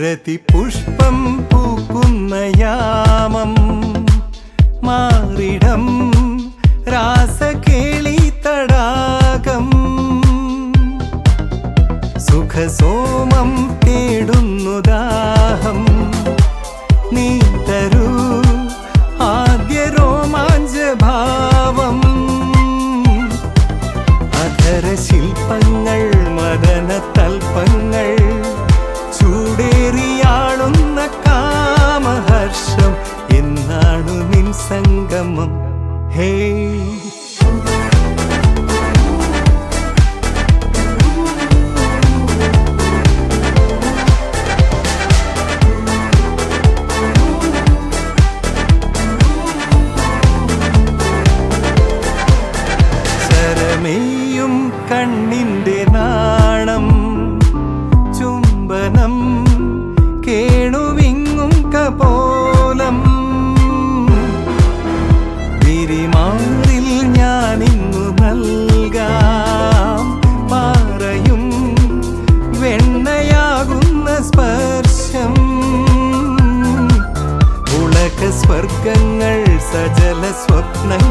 രതി പുഷ്പം പൂക്കുന്ന യാമം മാറിടം രാസകേളി തടാകം സുഖസോമം തേടുന്നു ദാഹം നീ തരൂ ആദ്യ രോമാഞ്ചഭാവം അധര ശില്പങ്ങൾ മദന തൽപ്പങ്ങൾ ചൂടേറിയാളുന്ന കാമഹർഷം എന്നാണു നിൻ സംഗമം ഹേ ശരമേയും കണ്ണിന്റെ നാണം ചുംബനം കേണുവിങ്ങും കപോലം വിരിമാറിൽ ഞാനിന്നു നൽകാം പാറയും വെണ്ണയാകുന്ന സ്പർശം ഉളക സ്വർഗങ്ങൾ സജല സ്വപ്നങ്ങൾ